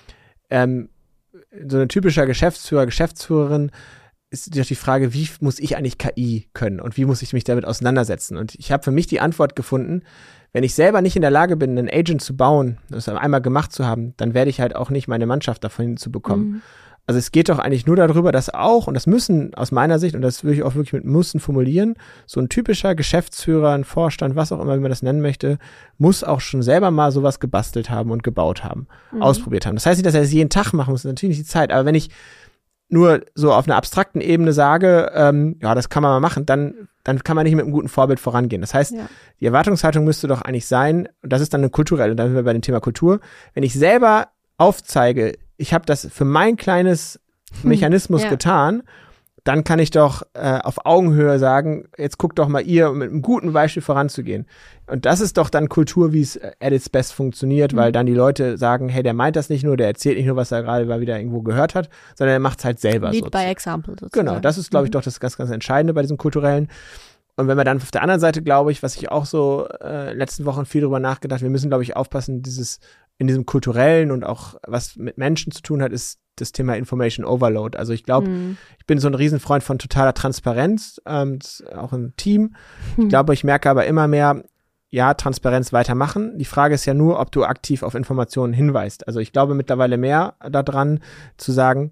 Ähm, so ein typischer Geschäftsführer, Geschäftsführerin ist doch die Frage, wie muss ich eigentlich K I können und wie muss ich mich damit auseinandersetzen? Und ich habe für mich die Antwort gefunden, wenn ich selber nicht in der Lage bin, einen Agent zu bauen, das einmal gemacht zu haben, dann werde ich halt auch nicht meine Mannschaft davon hinzubekommen. Mhm. Also es geht doch eigentlich nur darüber, dass auch, und das müssen aus meiner Sicht, und das würde ich auch wirklich mit müssen formulieren, so ein typischer Geschäftsführer, ein Vorstand, was auch immer, wie man das nennen möchte, muss auch schon selber mal sowas gebastelt haben und gebaut haben, Mhm. ausprobiert haben. Das heißt nicht, dass er das jeden Tag machen muss, das ist natürlich nicht die Zeit, aber wenn ich nur so auf einer abstrakten Ebene sage, ähm, ja, das kann man mal machen, dann, dann kann man nicht mit einem guten Vorbild vorangehen. Das heißt, Ja. die Erwartungshaltung müsste doch eigentlich sein, und das ist dann eine kulturelle, und da sind wir bei dem Thema Kultur, wenn ich selber aufzeige, ich habe das für mein kleines Mechanismus ja. getan, dann kann ich doch äh, auf Augenhöhe sagen, jetzt guckt doch mal ihr, um mit einem guten Beispiel voranzugehen. Und das ist doch dann Kultur, wie es at its best funktioniert, mhm. weil dann die Leute sagen, hey, der meint das nicht nur, der erzählt nicht nur, was er gerade mal wieder irgendwo gehört hat, sondern er macht es halt selber. Lead sozusagen. by example sozusagen. Genau, das ist, glaube ich, doch das ganz, ganz Entscheidende bei diesem Kulturellen. Und wenn wir dann auf der anderen Seite, glaube ich, was ich auch so äh, letzten Wochen viel drüber nachgedacht, wir müssen, glaube ich, aufpassen, dieses in diesem Kulturellen und auch was mit Menschen zu tun hat, ist das Thema Information Overload. Also ich glaube, mhm. ich bin so ein Riesenfreund von totaler Transparenz, ähm, auch im Team. Mhm. Ich glaube, ich merke aber immer mehr, ja, Transparenz weitermachen. Die Frage ist ja nur, ob du aktiv auf Informationen hinweist. Also ich glaube mittlerweile mehr daran zu sagen,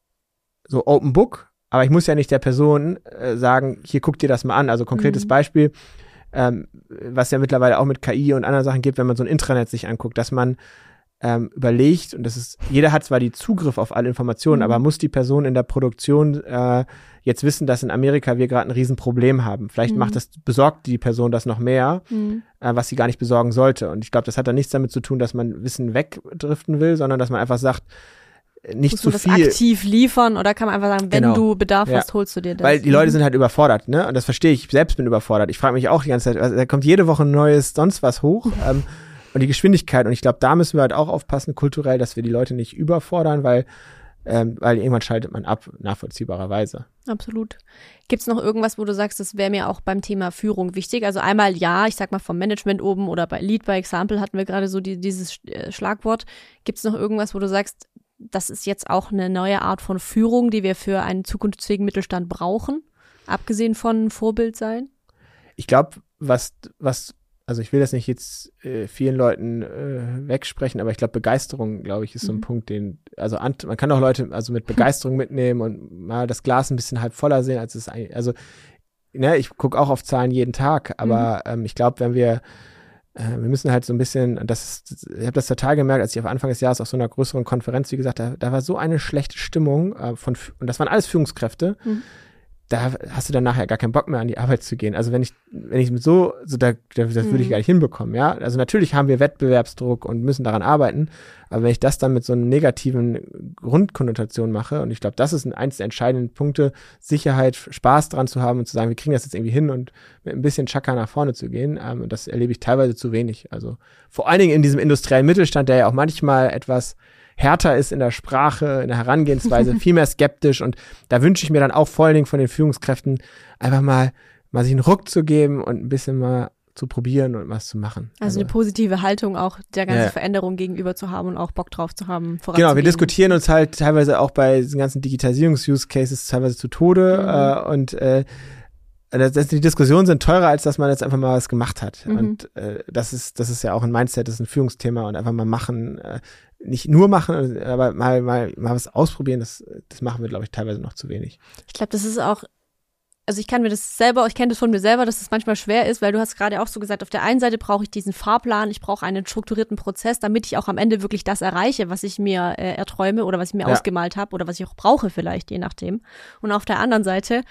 so Open Book, aber ich muss ja nicht der Person äh, sagen, hier guck dir das mal an. Also konkretes mhm. Beispiel, ähm, was ja mittlerweile auch mit K I und anderen Sachen gibt, wenn man so ein Intranet sich anguckt, dass man ähm, überlegt, und das ist, jeder hat zwar die Zugriff auf alle Informationen, mhm. aber muss die Person in der Produktion äh, jetzt wissen, dass in Amerika wir gerade ein Riesenproblem haben. Vielleicht mhm. macht das, besorgt die Person das noch mehr, mhm. äh, was sie gar nicht besorgen sollte. Und ich glaube, das hat dann nichts damit zu tun, dass man Wissen wegdriften will, sondern dass man einfach sagt, nicht Muss zu man viel. das aktiv liefern oder kann man einfach sagen, wenn genau. du Bedarf ja. hast, holst du dir das. Weil die Leute sind halt überfordert, ne? Und das verstehe ich. Ich selbst bin überfordert. Ich frage mich auch die ganze Zeit, also, da kommt jede Woche ein neues sonst was hoch. ähm, und die Geschwindigkeit. Und ich glaube, da müssen wir halt auch aufpassen, kulturell, dass wir die Leute nicht überfordern, weil, ähm, weil irgendwann schaltet man ab, nachvollziehbarerweise. Absolut. Gibt's noch irgendwas, wo du sagst, das wäre mir auch beim Thema Führung wichtig? Also einmal ja, ich sag mal vom Management oben oder bei Lead by Example hatten wir gerade so die, dieses äh, Schlagwort. Gibt's noch irgendwas, wo du sagst, das ist jetzt auch eine neue Art von Führung, die wir für einen zukunftsfähigen Mittelstand brauchen, abgesehen von Vorbild sein? Ich glaube, was, was, also ich will das nicht jetzt äh, vielen Leuten äh, wegsprechen, aber ich glaube, Begeisterung, glaube ich, ist so ein mhm. Punkt, den, also an, man kann auch Leute also mit Begeisterung mitnehmen und mal das Glas ein bisschen halb voller sehen, als es eigentlich, also, ne, ich gucke auch auf Zahlen jeden Tag, aber mhm. ähm, ich glaube, wenn wir wir müssen halt so ein bisschen, das ist, ich habe das total gemerkt, als ich auf Anfang des Jahres auf so einer größeren Konferenz, wie gesagt, da, da war so eine schlechte Stimmung äh, von, und das waren alles Führungskräfte, mhm. da hast du dann nachher gar keinen Bock mehr an die Arbeit zu gehen. Also wenn ich, wenn ich mit so, so da, das mhm. würde ich gar nicht hinbekommen, ja. Also natürlich haben wir Wettbewerbsdruck und müssen daran arbeiten, aber wenn ich das dann mit so einer negativen Grundkonnotation mache, und ich glaube, das ist ein, eins der entscheidenden Punkte, Sicherheit, Spaß dran zu haben und zu sagen, wir kriegen das jetzt irgendwie hin und mit ein bisschen Chaka nach vorne zu gehen, ähm, und das erlebe ich teilweise zu wenig. Also vor allen Dingen in diesem industriellen Mittelstand, der ja auch manchmal etwas härter ist in der Sprache, in der Herangehensweise, viel mehr skeptisch, und da wünsche ich mir dann auch vor allen Dingen von den Führungskräften einfach mal, mal sich einen Ruck zu geben und ein bisschen mal zu probieren und was zu machen. Also, also eine positive Haltung auch der ganzen ja. Veränderung gegenüber zu haben und auch Bock drauf zu haben, voranzugehen. Genau, wir diskutieren uns halt teilweise auch bei diesen ganzen Digitalisierungs-Use-Cases teilweise zu Tode, mhm. äh, und äh, Das, das, die Diskussionen sind teurer, als dass man jetzt einfach mal was gemacht hat. Mhm. Und äh, das ist das ist ja auch ein Mindset, das ist ein Führungsthema, und einfach mal machen, äh, nicht nur machen, aber mal mal mal was ausprobieren, das das machen wir, glaube ich, teilweise noch zu wenig. Ich glaube, das ist auch, also ich kann mir das selber, ich kenne das von mir selber, dass es manchmal schwer ist, weil du hast gerade auch so gesagt, auf der einen Seite brauche ich diesen Fahrplan, ich brauche einen strukturierten Prozess, damit ich auch am Ende wirklich das erreiche, was ich mir äh, erträume oder was ich mir ja. ausgemalt habe oder was ich auch brauche vielleicht, je nachdem. Und auf der anderen Seite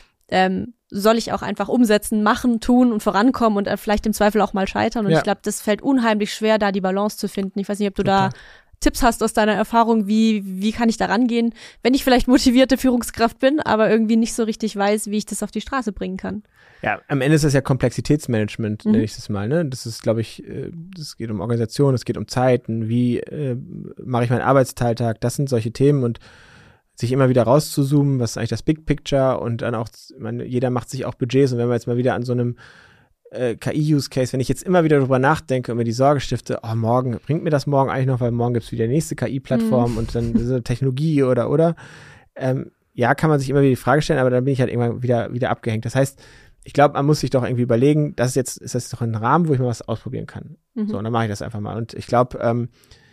ähm, soll ich auch einfach umsetzen, machen, tun und vorankommen und äh, vielleicht im Zweifel auch mal scheitern. Und ja. ich glaube, das fällt unheimlich schwer, da die Balance zu finden. Ich weiß nicht, ob du Total. da Tipps hast aus deiner Erfahrung, wie wie kann ich da rangehen, wenn ich vielleicht motivierte Führungskraft bin, aber irgendwie nicht so richtig weiß, wie ich das auf die Straße bringen kann. Ja, am Ende ist das ja Komplexitätsmanagement, Mhm. nenne ich das mal. Ne? Das ist, glaube ich, es geht um Organisation, es geht um Zeiten, wie äh, mache ich meinen Arbeitsteiltag, das sind solche Themen, und sich immer wieder rauszuzoomen, was ist eigentlich das Big Picture, und dann auch, ich meine, jeder macht sich auch Budgets, und wenn wir jetzt mal wieder an so einem äh, K I-Use-Case, wenn ich jetzt immer wieder drüber nachdenke und mir die Sorge stifte, oh, morgen, bringt mir das morgen eigentlich noch, weil morgen gibt es wieder die nächste K I-Plattform mhm. und dann diese Technologie oder, oder, ähm, ja, kann man sich immer wieder die Frage stellen, aber dann bin ich halt irgendwann wieder, wieder abgehängt. Das heißt, ich glaube, man muss sich doch irgendwie überlegen, das ist jetzt, ist das doch ein Rahmen, wo ich mal was ausprobieren kann. Mhm. So, und dann mache ich das einfach mal. Und ich glaube, ähm,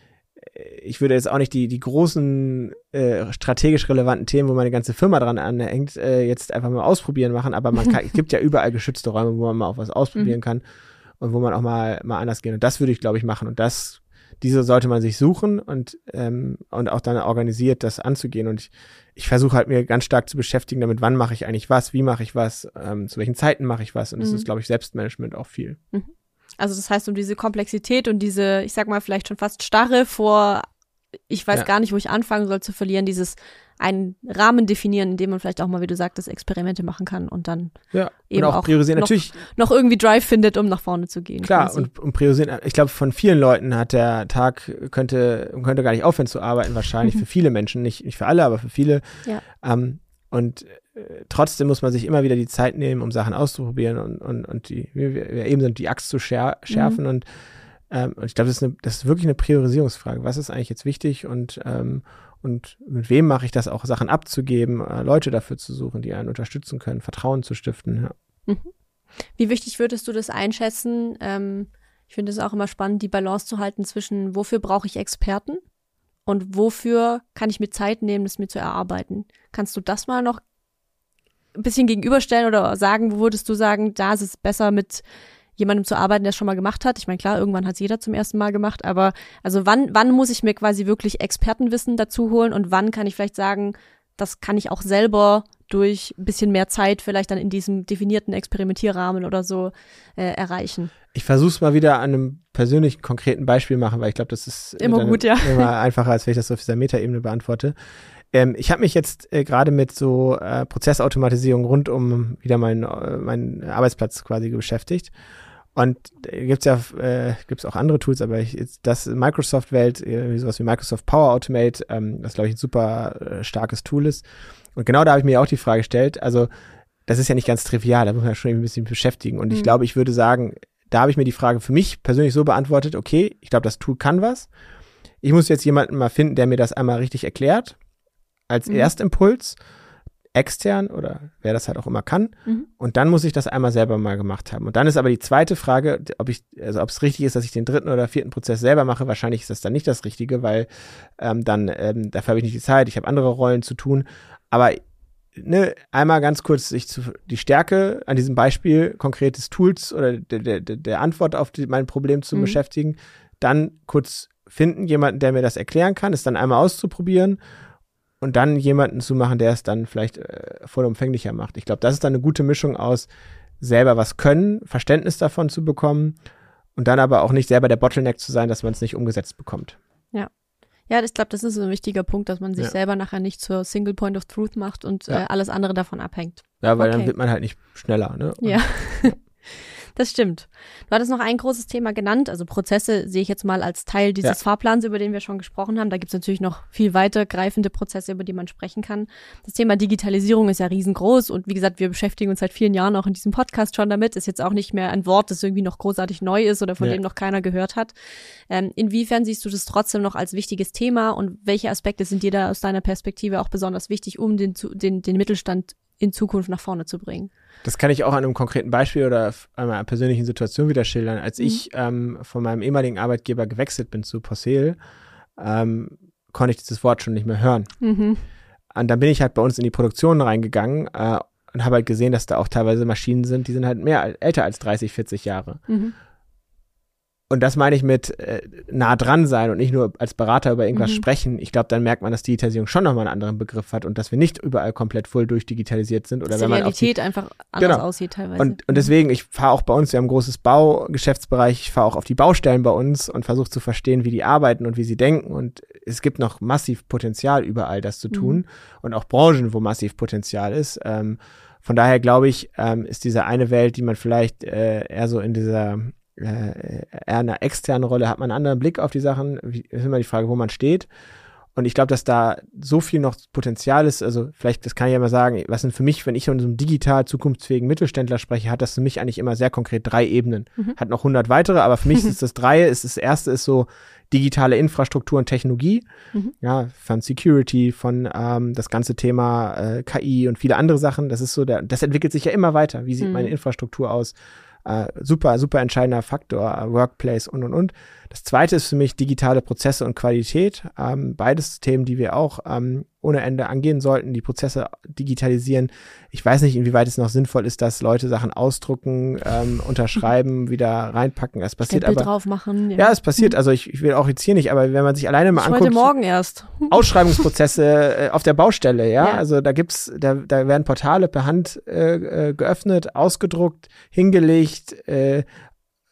ich würde jetzt auch nicht die die großen äh, strategisch relevanten Themen, wo meine ganze Firma dran anhängt, äh, jetzt einfach mal ausprobieren machen, aber man kann, es gibt ja überall geschützte Räume, wo man mal auch was ausprobieren mhm. kann und wo man auch mal mal anders gehen, und das würde ich, glaube ich, machen, und das diese sollte man sich suchen und ähm, und auch dann organisiert das anzugehen, und ich ich versuche halt mir ganz stark zu beschäftigen damit, wann mache ich eigentlich was, wie mache ich was, ähm, zu welchen Zeiten mache ich was, und das mhm. ist, glaube ich, Selbstmanagement auch viel. Mhm. Also das heißt, um diese Komplexität und diese, ich sag mal, vielleicht schon fast Starre vor ich weiß ja. gar nicht, wo ich anfangen soll zu verlieren, dieses einen Rahmen definieren, in dem man vielleicht auch mal, wie du sagtest, Experimente machen kann und dann ja. eben und auch, auch priorisieren. noch, Natürlich, noch irgendwie Drive findet, um nach vorne zu gehen. Klar, und, und priorisieren. Ich glaube, von vielen Leuten hat der Tag, könnte könnte gar nicht aufhören zu arbeiten, wahrscheinlich für viele Menschen, nicht, nicht für alle, aber für viele. Ja. Ähm, und äh, trotzdem muss man sich immer wieder die Zeit nehmen, um Sachen auszuprobieren und, und, und die, wie wir eben sind, die Axt zu schär, schärfen. Mhm. Und, ähm, und ich glaube, das, das ist wirklich eine Priorisierungsfrage. Was ist eigentlich jetzt wichtig und ähm, Und mit wem mache ich das auch, Sachen abzugeben, äh, Leute dafür zu suchen, die einen unterstützen können, Vertrauen zu stiften. Ja. Mhm. Wie wichtig würdest du das einschätzen? Ähm, ich finde es auch immer spannend, die Balance zu halten zwischen, wofür brauche ich Experten und wofür kann ich mir Zeit nehmen, das mir zu erarbeiten. Kannst du das mal noch ein bisschen gegenüberstellen oder sagen, wo würdest du sagen, da ist es besser mit jemandem zu arbeiten, der es schon mal gemacht hat? Ich meine, klar, irgendwann hat es jeder zum ersten Mal gemacht, aber also wann, wann muss ich mir quasi wirklich Expertenwissen dazu holen und wann kann ich vielleicht sagen, das kann ich auch selber durch ein bisschen mehr Zeit vielleicht dann in diesem definierten Experimentierrahmen oder so äh, erreichen? Ich versuche es mal wieder an einem persönlichen, konkreten Beispiel machen, weil ich glaube, das ist immer gut, ja. immer einfacher, als wenn ich das auf dieser Metaebene beantworte. Ähm, ich habe mich jetzt äh, gerade mit so äh, Prozessautomatisierung rund um wieder meinen äh, meinen Arbeitsplatz quasi beschäftigt. Und da gibt's ja, äh, gibt's auch andere Tools, aber ich, jetzt, das Microsoft-Welt, äh, sowas wie Microsoft Power Automate, ähm, das glaube ich ein super äh, starkes Tool ist. Und genau da habe ich mir auch die Frage gestellt, also das ist ja nicht ganz trivial, da muss man ja schon ein bisschen beschäftigen. Und mhm. ich glaube, ich würde sagen, da habe ich mir die Frage für mich persönlich so beantwortet, okay, ich glaube, das Tool kann was. Ich muss jetzt jemanden mal finden, der mir das einmal richtig erklärt, als mhm. Erstimpuls, extern oder wer das halt auch immer kann. Mhm. Und dann muss ich das einmal selber mal gemacht haben. Und dann ist aber die zweite Frage, ob ich, also ob es richtig ist, dass ich den dritten oder vierten Prozess selber mache. Wahrscheinlich ist das dann nicht das Richtige, weil ähm, dann, ähm, dafür habe ich nicht die Zeit, ich habe andere Rollen zu tun. Aber ne, einmal ganz kurz sich zu, die Stärke an diesem Beispiel konkretes Tools oder der, der, der Antwort auf die, mein Problem zu mhm. beschäftigen, dann kurz finden, jemanden, der mir das erklären kann, es dann einmal auszuprobieren und dann jemanden zu machen, der es dann vielleicht äh, vollumfänglicher macht. Ich glaube, das ist dann eine gute Mischung aus selber was können, Verständnis davon zu bekommen und dann aber auch nicht selber der Bottleneck zu sein, dass man es nicht umgesetzt bekommt. Ja. Ja, ich glaube, das ist so ein wichtiger Punkt, dass man sich ja. selber nachher nicht zur Single Point of Truth macht und ja. äh, alles andere davon abhängt. Ja, weil okay. dann wird man halt nicht schneller, ne? Und, ja. Das stimmt. Du hattest noch ein großes Thema genannt, also Prozesse sehe ich jetzt mal als Teil dieses ja. Fahrplans, über den wir schon gesprochen haben. Da gibt es natürlich noch viel weiter greifende Prozesse, über die man sprechen kann. Das Thema Digitalisierung ist ja riesengroß und wie gesagt, wir beschäftigen uns seit vielen Jahren auch in diesem Podcast schon damit. Ist jetzt auch nicht mehr ein Wort, das irgendwie noch großartig neu ist oder von ja. dem noch keiner gehört hat. Ähm, inwiefern siehst du das trotzdem noch als wichtiges Thema und welche Aspekte sind dir da aus deiner Perspektive auch besonders wichtig, um den, den, den Mittelstand in Zukunft nach vorne zu bringen? Das kann ich auch an einem konkreten Beispiel oder an einer persönlichen Situation wieder schildern. Als mhm. ich ähm, von meinem ehemaligen Arbeitgeber gewechselt bin zu Posel, ähm, konnte ich dieses Wort schon nicht mehr hören. Mhm. Und dann bin ich halt bei uns in die Produktion reingegangen äh, und habe halt gesehen, dass da auch teilweise Maschinen sind, die sind halt mehr älter als dreißig, vierzig Jahre. Mhm. Und das meine ich mit äh, nah dran sein und nicht nur als Berater über irgendwas mhm. sprechen. Ich glaube, dann merkt man, dass Digitalisierung schon nochmal einen anderen Begriff hat und dass wir nicht überall komplett voll durchdigitalisiert sind. Oder dass wenn die man Realität die, einfach anders genau. aussieht teilweise. Und, und deswegen, ich fahre auch bei uns, wir haben ein großes Baugeschäftsbereich, ich fahre auch auf die Baustellen bei uns und versuche zu verstehen, wie die arbeiten und wie sie denken. Und es gibt noch massiv Potenzial, überall das zu tun. Mhm. Und auch Branchen, wo massiv Potenzial ist. Ähm, von daher glaube ich, ähm, ist diese eine Welt, die man vielleicht äh, eher so in dieser eher eine externe Rolle, hat man einen anderen Blick auf die Sachen, wie, ist immer die Frage, wo man steht. Und ich glaube, dass da so viel noch Potenzial ist, also vielleicht, das kann ich ja mal sagen, was sind für mich, wenn ich von so einem digital zukunftsfähigen Mittelständler spreche, hat das für mich eigentlich immer sehr konkret drei Ebenen. Mhm. Hat noch hundert weitere, aber für mich ist das drei, ist das erste ist so digitale Infrastruktur und Technologie, mhm. ja, von Security, von ähm, das ganze Thema äh, K I und viele andere Sachen, das ist so der, das entwickelt sich ja immer weiter. Wie sieht mhm. meine Infrastruktur aus? Uh, super, super entscheidender Faktor, uh, Workplace und, und, und. Das zweite ist für mich digitale Prozesse und Qualität. Um, beides Themen, die wir auch um, ohne Ende angehen sollten, die Prozesse digitalisieren. Ich weiß nicht, inwieweit es noch sinnvoll ist, dass Leute Sachen ausdrucken, um, unterschreiben, wieder reinpacken. Es passiert Stempel aber. drauf machen. Ja. ja, es passiert. Also ich, ich will auch jetzt hier nicht, aber wenn man sich alleine mal ich anguckt. Heute Morgen erst. Ausschreibungsprozesse äh, auf der Baustelle, ja? ja. Also da gibt's, da, da werden Portale per Hand äh, geöffnet, ausgedruckt, hingelegt, Äh,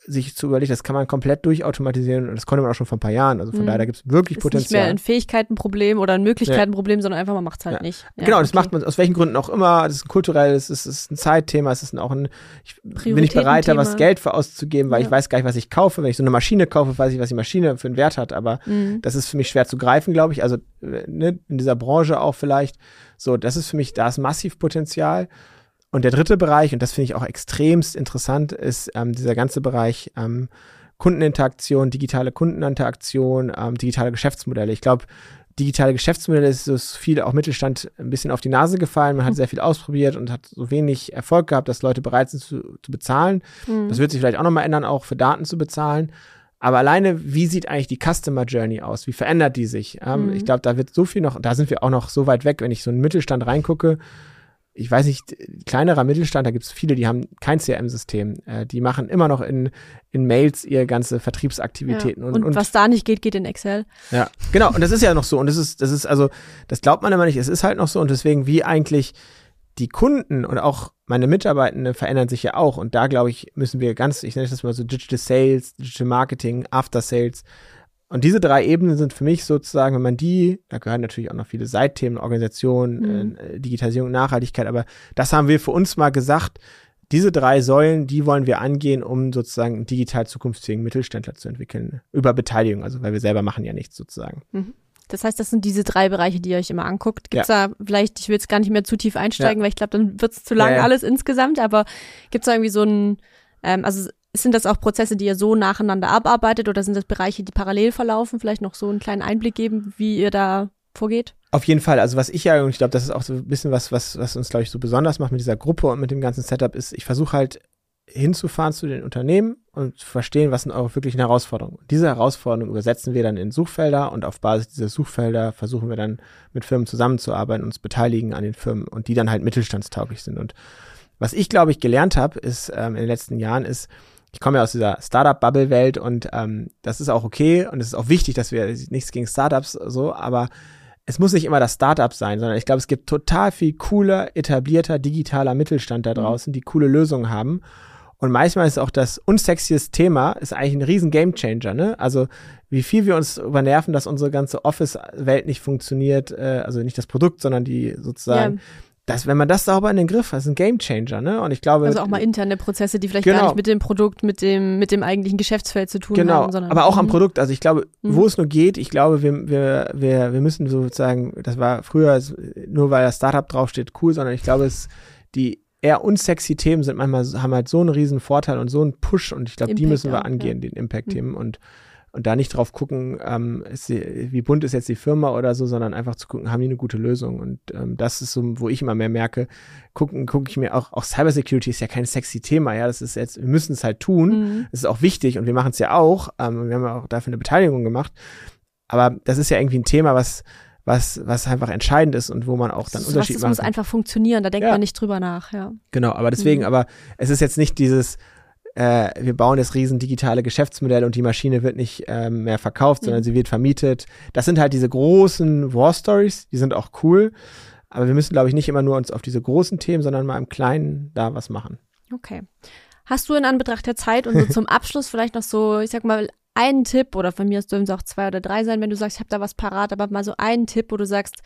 sich zu überlegen, das kann man komplett durchautomatisieren und das konnte man auch schon vor ein paar Jahren. Also von mhm. daher, da gibt es wirklich ist Potenzial. Nicht mehr ein Fähigkeitenproblem oder ein Möglichkeitenproblem, ja. sondern einfach, man macht es halt ja. nicht. Ja, genau, das okay. macht man aus welchen Gründen auch immer. Das ist ein kulturelles, es ist ein Zeitthema, es ist auch ein, ich bin nicht bereit, da was Geld für auszugeben, weil ja. ich weiß gar nicht, was ich kaufe. Wenn ich so eine Maschine kaufe, weiß ich, was die Maschine für einen Wert hat, aber mhm. das ist für mich schwer zu greifen, glaube ich. Also ne, in dieser Branche auch vielleicht. So, das ist für mich, da ist massiv Potenzial. Und der dritte Bereich, und das finde ich auch extremst interessant, ist ähm, dieser ganze Bereich ähm, Kundeninteraktion, digitale Kundeninteraktion, ähm, digitale Geschäftsmodelle. Ich glaube, digitale Geschäftsmodelle ist so viel auch Mittelstand ein bisschen auf die Nase gefallen. Man hat sehr viel ausprobiert und hat so wenig Erfolg gehabt, dass Leute bereit sind zu, zu bezahlen. Mhm. Das wird sich vielleicht auch nochmal ändern, auch für Daten zu bezahlen. Aber alleine, wie sieht eigentlich die Customer Journey aus? Wie verändert die sich? Ähm, mhm. Ich glaube, da wird so viel noch, da sind wir auch noch so weit weg, wenn ich so einen Mittelstand reingucke. Ich weiß nicht, kleinerer Mittelstand, da gibt es viele, die haben kein C R M-System. Äh, die machen immer noch in, in Mails ihre ganze Vertriebsaktivitäten. Ja. Und, und, und was da nicht geht, geht in Excel. Ja, genau. Und das ist ja noch so. Und das ist, das ist also, das glaubt man immer nicht. Es ist halt noch so. Und deswegen, wie eigentlich die Kunden und auch meine Mitarbeitenden verändern sich ja auch. Und da, glaube ich, müssen wir ganz, ich nenne das mal so Digital Sales, Digital Marketing, After Sales. Und diese drei Ebenen sind für mich sozusagen, wenn man die, da gehören natürlich auch noch viele Seitthemen, Organisation, mhm. äh, Digitalisierung, Nachhaltigkeit, aber das haben wir für uns mal gesagt, diese drei Säulen, die wollen wir angehen, um sozusagen einen digital zukunftsfähigen Mittelständler zu entwickeln, über Beteiligung, also weil wir selber machen ja nichts sozusagen. Mhm. Das heißt, das sind diese drei Bereiche, die ihr euch immer anguckt. Gibt's ja. da vielleicht, ich will jetzt gar nicht mehr zu tief einsteigen, ja. weil ich glaube, dann wird's zu lang ja, ja. alles insgesamt, aber gibt's da irgendwie so ein, ähm, also sind das auch Prozesse, die ihr so nacheinander abarbeitet oder sind das Bereiche, die parallel verlaufen? Vielleicht noch so einen kleinen Einblick geben, wie ihr da vorgeht? Auf jeden Fall. Also was ich ja, und ich glaube, das ist auch so ein bisschen was, was, was uns, glaube ich, so besonders macht mit dieser Gruppe und mit dem ganzen Setup, ist, ich versuche halt hinzufahren zu den Unternehmen und zu verstehen, was sind eure wirklichen Herausforderungen. Diese Herausforderungen übersetzen wir dann in Suchfelder und auf Basis dieser Suchfelder versuchen wir dann mit Firmen zusammenzuarbeiten, uns beteiligen an den Firmen und die dann halt mittelstandstauglich sind. Und was ich, glaube ich, gelernt habe, ist ähm, in den letzten Jahren, ist, ich komme ja aus dieser Startup-Bubble-Welt und ähm, das ist auch okay und es ist auch wichtig, dass wir nichts gegen Startups so, aber es muss nicht immer das Startup sein, sondern ich glaube, es gibt total viel cooler, etablierter, digitaler Mittelstand da draußen, mhm. die coole Lösungen haben. Und manchmal ist auch das unsexiest Thema, ist eigentlich ein riesen Gamechanger, ne? Also wie viel wir uns übernerven, dass unsere ganze Office-Welt nicht funktioniert, äh, also nicht das Produkt, sondern die sozusagen ja. Das, wenn man das sauber in den Griff hat, ist ein Gamechanger, ne? Und ich glaube. Also auch mal interne Prozesse, die vielleicht genau. gar nicht mit dem Produkt, mit dem, mit dem eigentlichen Geschäftsfeld zu tun genau. haben, sondern. Aber auch m- am Produkt. Also ich glaube, m- wo es nur geht, ich glaube, wir, wir, wir, wir müssen sozusagen, das war früher nur weil das Startup draufsteht, cool, sondern ich glaube, es, die eher unsexy Themen sind manchmal, haben halt so einen riesen Vorteil und so einen Push und ich glaube, die müssen wir auch, angehen, ja. den Impact-Themen mhm. und, und da nicht drauf gucken, ähm, ist die, wie bunt ist jetzt die Firma oder so, sondern einfach zu gucken, haben die eine gute Lösung und ähm, das ist so, wo ich immer mehr merke, gucken, gucke ich mir auch, auch Cybersecurity ist ja kein sexy Thema, ja, das ist jetzt, wir müssen es halt tun, mhm. das ist auch wichtig und wir machen es ja auch, ähm, wir haben ja auch dafür eine Beteiligung gemacht, aber das ist ja irgendwie ein Thema, was was was einfach entscheidend ist und wo man auch dann so Unterschied was, das machen muss kann. einfach funktionieren, da denkt ja. man nicht drüber nach, ja. Genau, aber deswegen, mhm. aber es ist jetzt nicht dieses äh, wir bauen das riesen digitale Geschäftsmodell und die Maschine wird nicht ähm, mehr verkauft, sondern mhm. sie wird vermietet. Das sind halt diese großen War-Stories, die sind auch cool, aber wir müssen, glaube ich, nicht immer nur uns auf diese großen Themen, sondern mal im Kleinen da was machen. Okay. Hast du in Anbetracht der Zeit und so zum Abschluss vielleicht noch so, ich sag mal, einen Tipp, oder von mir aus dürfen es auch zwei oder drei sein, wenn du sagst, ich habe da was parat, aber mal so einen Tipp, wo du sagst,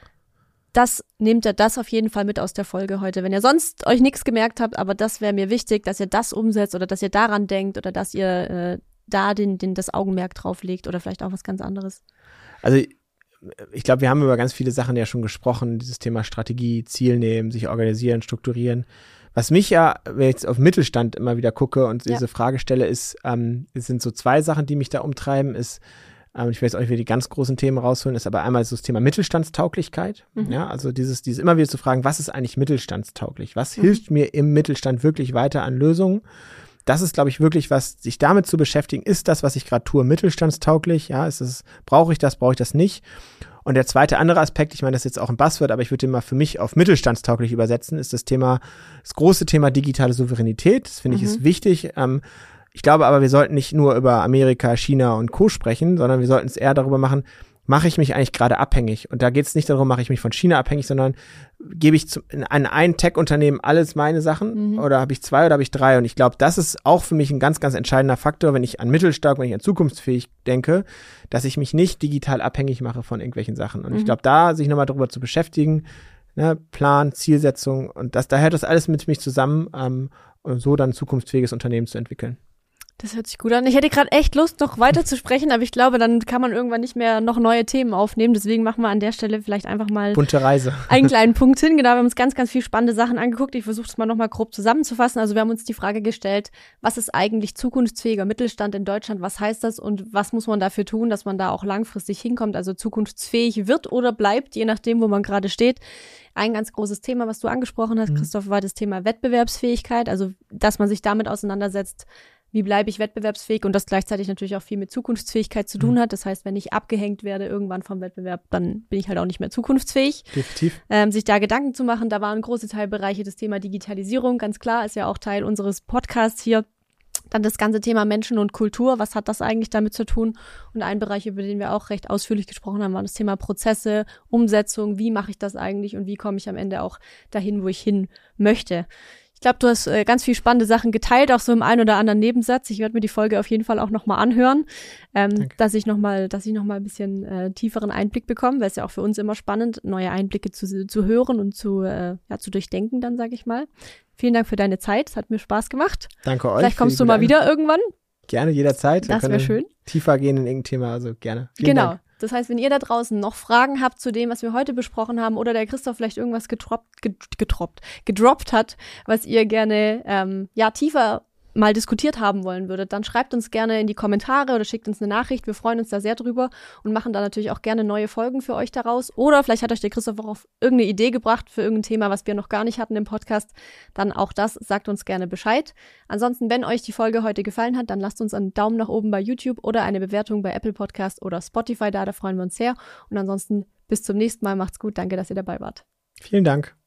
das nehmt ihr das auf jeden Fall mit aus der Folge heute. Wenn ihr sonst euch nichts gemerkt habt, aber das wäre mir wichtig, dass ihr das umsetzt oder dass ihr daran denkt oder dass ihr äh, da den, den, das Augenmerk drauf legt oder vielleicht auch was ganz anderes. Also ich glaube, wir haben über ganz viele Sachen ja schon gesprochen, dieses Thema Strategie, Ziel nehmen, sich organisieren, strukturieren. Was mich ja, wenn ich jetzt auf Mittelstand immer wieder gucke und diese ja. Frage stelle, ist, ähm, es sind so zwei Sachen, die mich da umtreiben, ist, ähm, ich will jetzt auch nicht wieder die ganz großen Themen rausholen, ist aber einmal so das Thema Mittelstandstauglichkeit. Mhm. Ja, also dieses, dieses immer wieder zu fragen, was ist eigentlich mittelstandstauglich? Was mhm. hilft mir im Mittelstand wirklich weiter an Lösungen? Das ist, glaube ich, wirklich was, sich damit zu beschäftigen, ist das, was ich gerade tue, mittelstandstauglich? Ja, ist es, brauche ich das, brauche ich das nicht? Und der zweite andere Aspekt, ich meine, das ist jetzt auch ein Buzzword, aber ich würde den mal für mich auf mittelstandstauglich übersetzen, ist das Thema, das große Thema digitale Souveränität. Das finde ich mhm. ist wichtig. Ähm, ich glaube aber, wir sollten nicht nur über Amerika, China und Co. sprechen, sondern wir sollten es eher darüber machen, mache ich mich eigentlich gerade abhängig? Und da geht es nicht darum, mache ich mich von China abhängig, sondern gebe ich zu, in ein, ein Tech-Unternehmen alles meine Sachen, mhm. oder habe ich zwei oder habe ich drei? Und ich glaube, das ist auch für mich ein ganz, ganz entscheidender Faktor, wenn ich an mittelstark, wenn ich an zukunftsfähig denke, dass ich mich nicht digital abhängig mache von irgendwelchen Sachen. Und mhm. ich glaube, da sich nochmal darüber zu beschäftigen, ne, Plan, Zielsetzung, und das, da hört das alles mit mich zusammen, ähm, und so dann ein zukunftsfähiges Unternehmen zu entwickeln. Das hört sich gut an. Ich hätte gerade echt Lust, noch weiter zu sprechen, aber ich glaube, dann kann man irgendwann nicht mehr noch neue Themen aufnehmen. Deswegen machen wir an der Stelle vielleicht einfach mal bunte Reise. einen kleinen Punkt hin. Genau, wir haben uns ganz, ganz viele spannende Sachen angeguckt. Ich versuche es mal nochmal grob zusammenzufassen. Also wir haben uns die Frage gestellt, was ist eigentlich zukunftsfähiger Mittelstand in Deutschland? Was heißt das und was muss man dafür tun, dass man da auch langfristig hinkommt, also zukunftsfähig wird oder bleibt, je nachdem, wo man gerade steht. Ein ganz großes Thema, was du angesprochen hast, mhm. Christoph, war das Thema Wettbewerbsfähigkeit. Also, dass man sich damit auseinandersetzt, wie bleibe ich wettbewerbsfähig, und das gleichzeitig natürlich auch viel mit Zukunftsfähigkeit zu tun hat. Das heißt, wenn ich abgehängt werde irgendwann vom Wettbewerb, dann bin ich halt auch nicht mehr zukunftsfähig. Definitiv. Ähm, sich da Gedanken zu machen, da waren große Teilbereiche das Thema Digitalisierung, ganz klar, ist ja auch Teil unseres Podcasts hier. Dann das ganze Thema Menschen und Kultur, was hat das eigentlich damit zu tun? Und ein Bereich, über den wir auch recht ausführlich gesprochen haben, war das Thema Prozesse, Umsetzung, wie mache ich das eigentlich und wie komme ich am Ende auch dahin, wo ich hin möchte. Ich glaube, du hast äh, ganz viel spannende Sachen geteilt, auch so im einen oder anderen Nebensatz. Ich werde mir die Folge auf jeden Fall auch nochmal anhören, ähm, dass ich nochmal, dass ich nochmal ein bisschen äh, tieferen Einblick bekomme, weil es ja auch für uns immer spannend, neue Einblicke zu, zu hören und zu, äh, ja, zu durchdenken dann, sage ich mal. Vielen Dank für deine Zeit, es hat mir Spaß gemacht. Danke euch. Vielleicht kommst du mal wieder irgendwann. Gerne, jederzeit. Das wäre schön. Tiefer gehen in irgendein Thema, also gerne. Vielen genau. Dank. Das heißt, wenn ihr da draußen noch Fragen habt zu dem, was wir heute besprochen haben, oder der Christoph vielleicht irgendwas getroppt, getroppt, gedroppt hat, was ihr gerne ähm, ja tiefer mal diskutiert haben wollen würdet, dann schreibt uns gerne in die Kommentare oder schickt uns eine Nachricht. Wir freuen uns da sehr drüber und machen da natürlich auch gerne neue Folgen für euch daraus. Oder vielleicht hat euch der Christoph auch auf irgendeine Idee gebracht für irgendein Thema, was wir noch gar nicht hatten im Podcast. Dann auch das, sagt uns gerne Bescheid. Ansonsten, wenn euch die Folge heute gefallen hat, dann lasst uns einen Daumen nach oben bei YouTube oder eine Bewertung bei Apple Podcast oder Spotify da, da freuen wir uns sehr. Und ansonsten bis zum nächsten Mal, macht's gut, danke, dass ihr dabei wart. Vielen Dank.